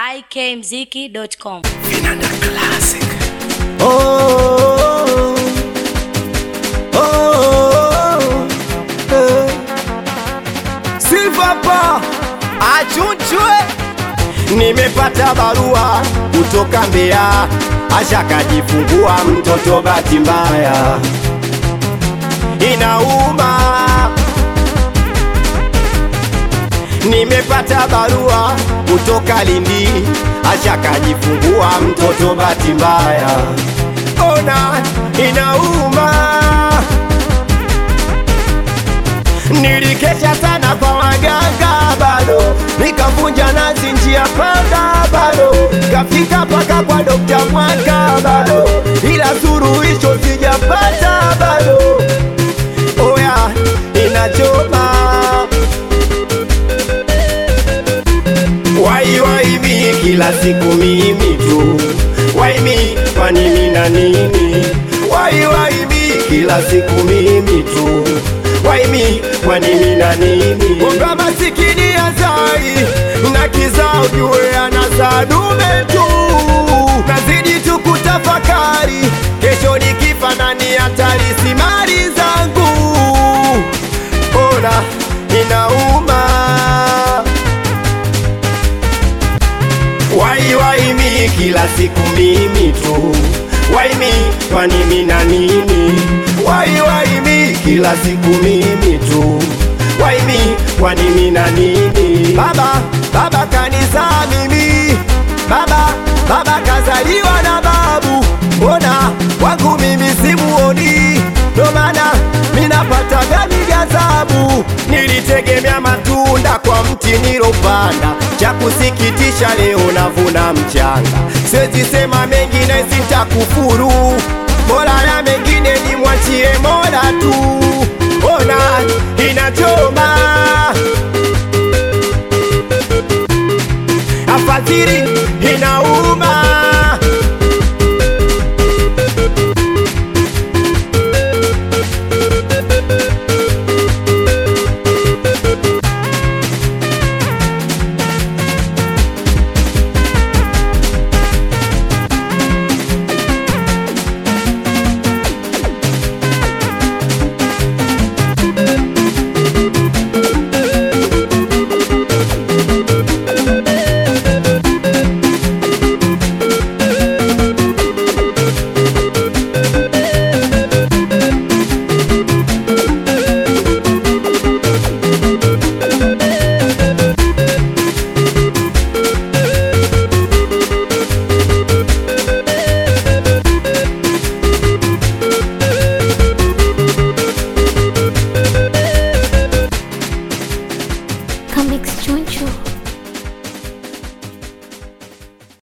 ikmziki.com. Vinanda Classic. Silvapa achunchwe. Nimepata barua kutoka Mbeya, ashakajifungua mtoto bahati mbaya, inauma. Nimepata barua kutoka Lindi, ashakajifungua mtoto bahati mbaya, ona inauma. Nilikesha sana kwa waganga bado, nikavunja nazi njia panda bado, kafika paka kwa Dokta Mwaka bado, ila suluhisho sijapata bado. Oya inachoma. Wai mi kila siku mimi tu, wai mi kwani mimi na nini? Wai mi kila siku mimi tu, wai mi kwani mimi na nini? Unga masikini azai na kizao jue anazaa dume tu, nazidi tu kutafakari, kesho nikifa nani atalisi mali zangu? Ona inauma. Wai mi kila siku mimi tu, wai mi kwani mimi na nini? Wai mi kila siku mimi tu, wai mi kwani mimi na nini? Baba kanisa mimi, baba kazaliwa na babu, ona wangu mimi simuoni, ndo maana minapata gani gazabu. Nilitegemea matunda kwa mti nilopanda, cha kusikitisha leo navuna mchanga. Siwezi sema mengine sitakufuru, bora na mengine nimwachie Mola tu. Ona inachoma, afadhili inauma. Comics Choncho.